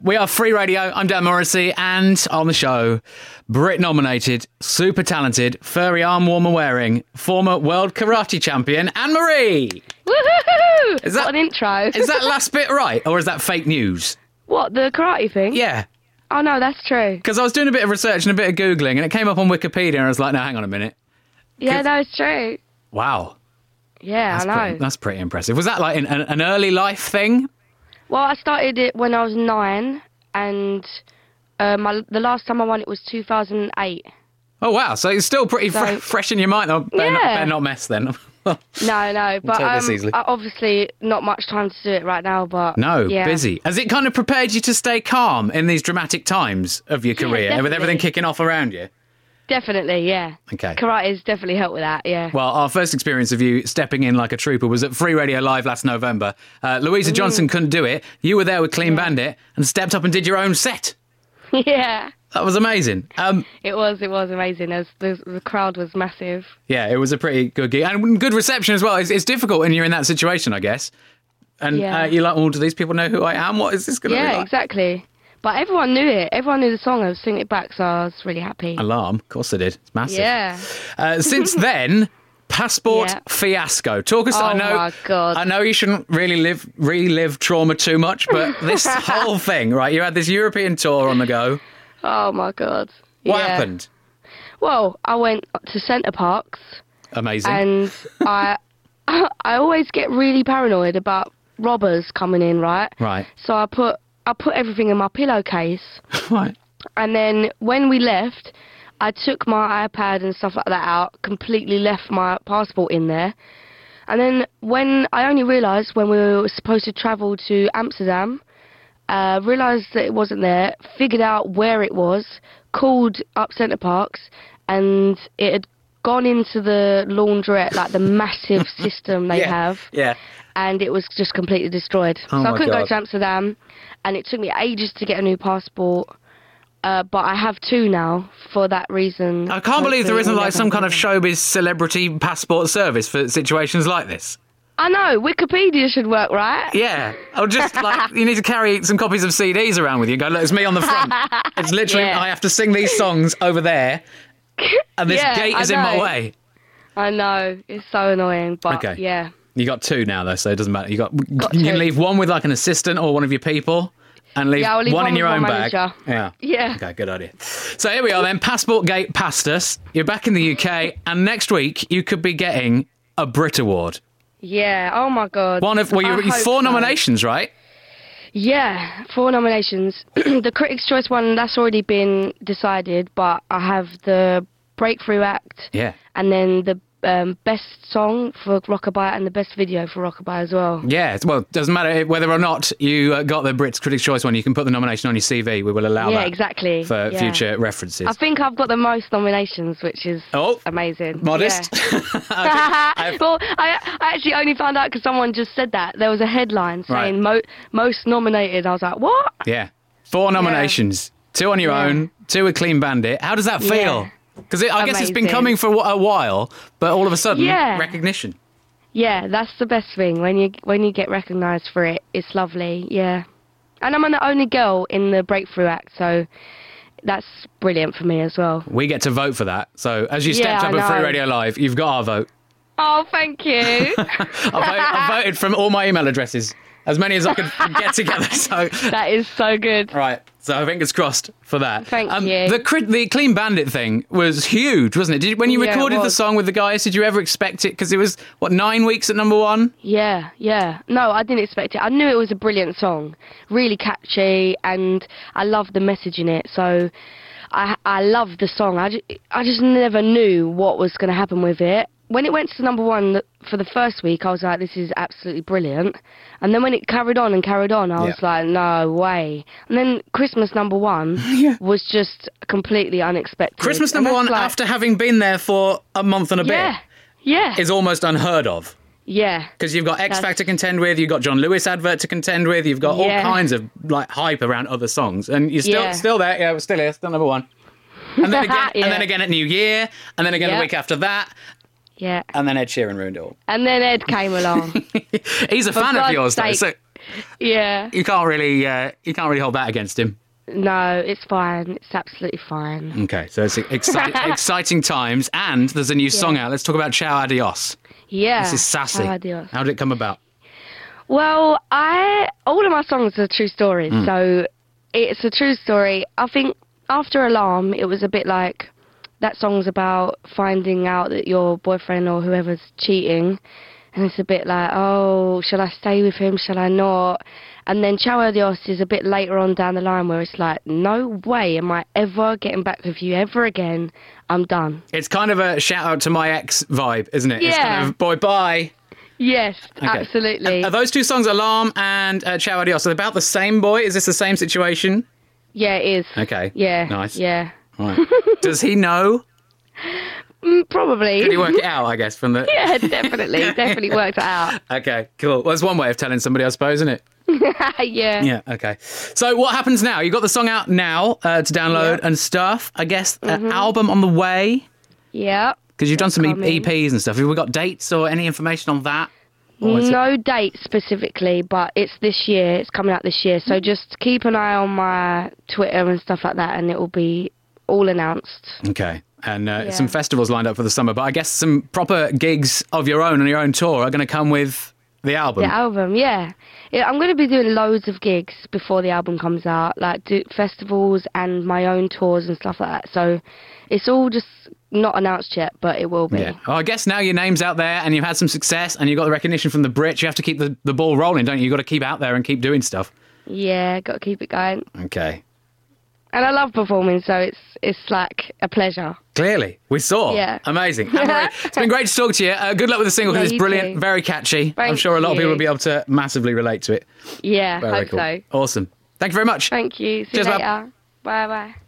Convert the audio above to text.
We are Free Radio. I'm Dan Morrissey, and on the show, Brit-nominated, super talented, furry arm warmer wearing, former world karate champion, Anne-Marie. Woohoo! What an intro. Is that last bit right, or is that fake news? What, the karate thing? Yeah. Oh, no, that's true. Because I was doing a bit of research and a bit of Googling, and it came up on Wikipedia, and I was like, no, hang on a minute. Yeah, no, it's true. Wow. Yeah, I know. That's pretty impressive. Was that like an early life thing? Well, I started it when I was 9, and the last time I won it was 2008. Oh, wow. So it's still pretty fresh in your mind. Oh, better not mess then. No, but take this easily. obviously not much time to do it right now, but No, yeah. busy. Has it kind of prepared you to stay calm in these dramatic times of your career, definitely. with everything kicking off around you? Definitely, yeah. Okay. Karate's definitely helped with that, yeah. Well, our first experience of you stepping in like a trooper was at Free Radio Live last November. Louisa Johnson couldn't do it. You were there with Clean Bandit and stepped up and did your own set. Yeah. That was amazing. It was amazing. The crowd was massive. Yeah, it was a pretty good gig. And good reception as well. It's difficult when you're in that situation, I guess. And you're like, well, do these people know who I am? What is this going to be like? Yeah, exactly. But everyone knew it. Everyone knew the song. I was singing it back, so I was really happy. Alarm. Of course they did. It's massive. Yeah. Since then, Passport fiasco. Talk us. Oh, my God. I know you shouldn't really relive trauma too much, but this whole thing, right? You had this European tour on the go. Oh, my God. What happened? Well, I went to Centre Parks. Amazing. And I always get really paranoid about robbers coming in, right? Right. So I put everything in my pillowcase. Right. And then when we left, I took my iPad and stuff like that out, completely left my passport in there. And then when I only realised when we were supposed to travel to Amsterdam, realised that it wasn't there, figured out where it was, called up Centre Parks, and it had gone into the laundrette, like the massive system they have. Yeah. And it was just completely destroyed. Oh, so I my couldn't God. go to Amsterdam, and it took me ages to get a new passport. But I have 2 now for that reason. I can't believe there isn't Hopefully like some kind of it'll never showbiz celebrity passport service for situations like this. happen. I know, Wikipedia should work, right? Yeah. Or just like, you need to carry some copies of CDs around with you and go, look, it's me on the front. It's literally, Yeah. I have to sing these songs over there, and this gate is in my know. way. I know, it's so annoying, but Okay. yeah. You got 2 now, though, so it doesn't matter. You Got can 2. leave one with like an assistant or one of your people, and leave, Yeah, I'll leave one in one your with own my bag. manager. Yeah. Yeah. Okay, good idea. So here we are then. Passport Gate passed us. You're back in the UK, and next week you could be getting a Brit Award. Yeah, oh my God. One of, well, I you hope 4 so. nominations, right? Yeah, 4 nominations. The Critics' Choice one, that's already been decided, but I have the Breakthrough Act Yeah. and then the best song for Rockabye and the best video for Rockabye as well. Yeah, well, it doesn't matter whether or not you got the Brits Critics' Choice one. You can put the nomination on your CV. We will allow Yeah, that exactly. for Yeah. future references. I think I've got the most nominations, which is amazing. Modest. Yeah. Well, I actually only found out because someone just said that. There was a headline saying most nominated. I was like, what? Yeah. 4 nominations. 2 on your own, 2 with Clean Bandit. How does that feel? Yeah. Because I guess it's been Amazing. coming for a while, but all of a sudden, Yeah. recognition. Yeah, that's the best thing. When you get recognised for it, it's lovely, yeah. And I'm the only girl in the Breakthrough Act, so that's brilliant for me as well. We get to vote for that. So as you stepped Yeah, up I at Free know. Radio Live, you've got our vote. Oh, thank you. I voted from all my email addresses, as many as I could get together. So That is so good. right, so fingers crossed for that. Thank you. The Clean Bandit thing was huge, wasn't it? When you Yeah, it recorded the was. song with the guys, did you ever expect it? Because it was, 9 weeks at number 1? Yeah. No, I didn't expect it. I knew it was a brilliant song, really catchy, and I loved the message in it. So I loved the song. I just never knew what was going to happen with it. When it went to number 1 for the first week, I was like, this is absolutely brilliant. And then when it carried on, I was like, no way. And then Christmas number 1 was just completely unexpected. Christmas And number that's 1, like- after having been there for a month and a bit, Yeah. is almost unheard of. Yeah. Because you've got X Factor to contend with, you've got John Lewis advert to contend with, you've got all kinds of like hype around other songs, and you're still there. Yeah, we're still here, still number 1. And then again, and then again at New Year, and then again the week after that. Yeah. And then Ed Sheeran ruined it all. And then Ed came along. He's a fan of God's yours, though. sake. So Yeah. You can't really hold that against him. No, it's fine. It's absolutely fine. Okay, so it's exciting times, and there's a new song out. Let's talk about Ciao Adios. Yeah. This is sassy. Ciao Adios. How did it come about? Well, all of my songs are true stories, so it's a true story. I think after Alarm, it was a bit like that song's about finding out that your boyfriend or whoever's cheating, and it's a bit like, oh, shall I stay with him, shall I not? And then Ciao Adios is a bit later on down the line where it's like, no way am I ever getting back with you ever again. I'm done. It's kind of a shout out to my ex vibe, isn't it? Yeah. It's kind of, boy, bye. Yes, Okay. absolutely. Are those two songs, Alarm and Ciao Adios, are they about the same boy? Is this the same situation? Yeah, it is. Okay. Yeah. Nice. Yeah. Right. Does he know? Probably. Did he work it out, I guess, from the... Yeah, definitely worked it out. Okay, cool. Well, that's one way of telling somebody, I suppose, isn't it? Yeah. Yeah, okay. So what happens now? You've got the song out now to download and stuff. I guess album on the way? Yeah. Because you've done some EPs and stuff. Have we got dates or any information on that? No date specifically, but it's this year. It's coming out this year. So just keep an eye on my Twitter and stuff like that, and it will be all announced. Okay. And some festivals lined up for the summer, but I guess some proper gigs of your own on your own tour are going to come with the album. The album, yeah. I'm going to be doing loads of gigs before the album comes out, like festivals and my own tours and stuff like that. So it's all just not announced yet, but it will be. Yeah. Well, I guess now your name's out there and you've had some success and you've got the recognition from the Brits, you have to keep the ball rolling, don't you? You've got to keep out there and keep doing stuff. Yeah, got to keep it going. Okay. And I love performing, so it's like a pleasure. Clearly. We saw. Yeah. Amazing. Anne-Marie, it's been great to talk to you. Good luck with the single, because it's brilliant, very catchy. I'm sure a lot of people will be able to massively relate to it. Yeah, Very hope cool. so. Awesome. Thank you very much. Thank you. See Cheers, you Bob. later. Bye-bye.